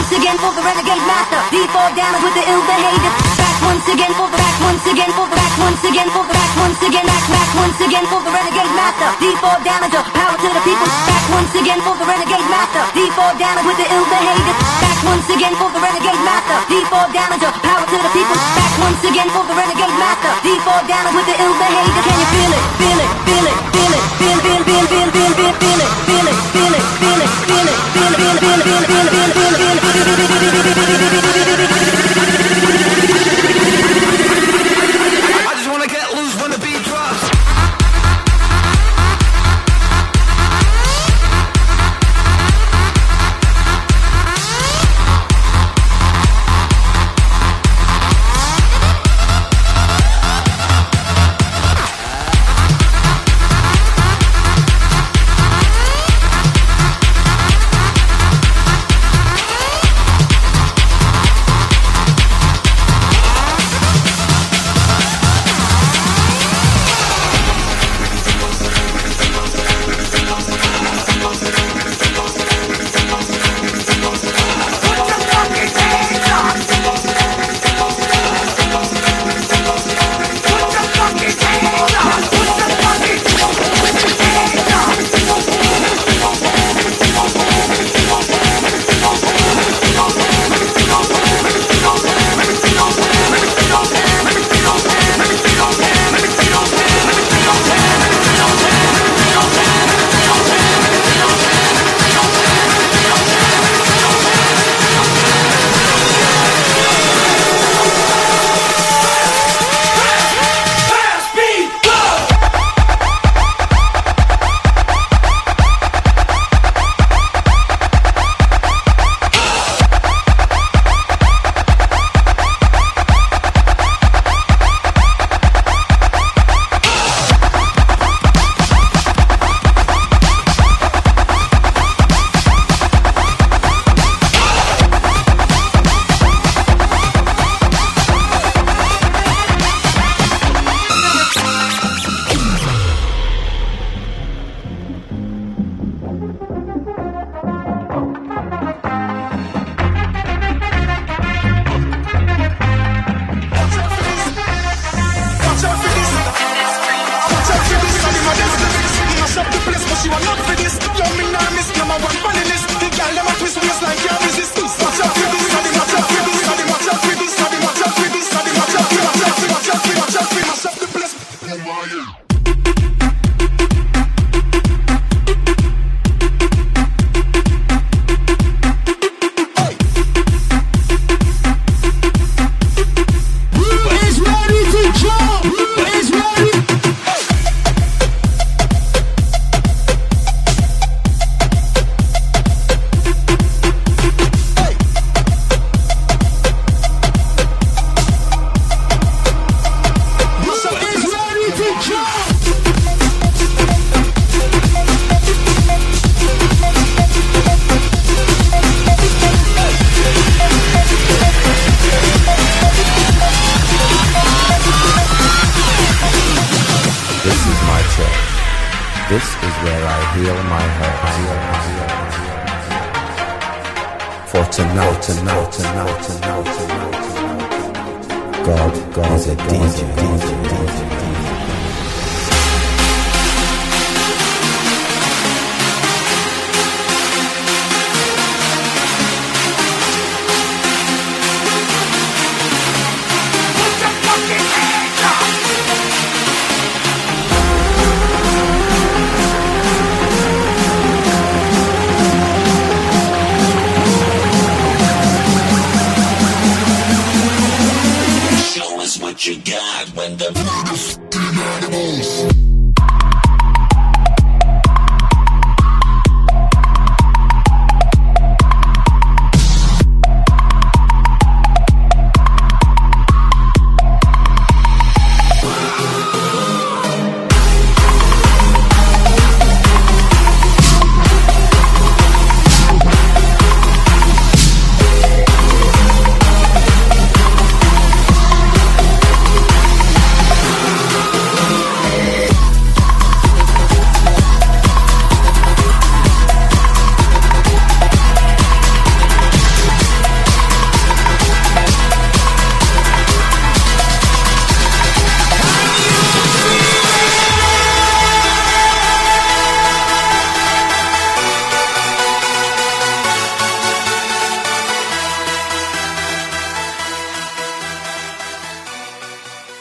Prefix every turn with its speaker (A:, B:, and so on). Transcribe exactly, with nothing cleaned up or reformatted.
A: once again for the renegade master. D four damage with the ill behavior. Back once again for the back once again for the back once again for the back once again back back once again for the renegade master. D four damage, power to the people. Back once again for the renegade master. D four damage with the ill behavior. Back once again for the renegade master. D four damage, power to the people. Back once again for the renegade master. D four damage with the ill behavior. Can you feel it? Feel it? Feel it? Feel it? Feel feel feel feel feel feel feel it? Feel it? Feel it? Feel it? Feel it? Feel feel feel feel feel feel feel feel
B: I just wanna get loose when the beat drops.
C: This is where I heal my hurt. For tonight, tonight, tonight, tonight, tonight, tonight, God, God is a D J, D J, D J, D J.
D: What you got when the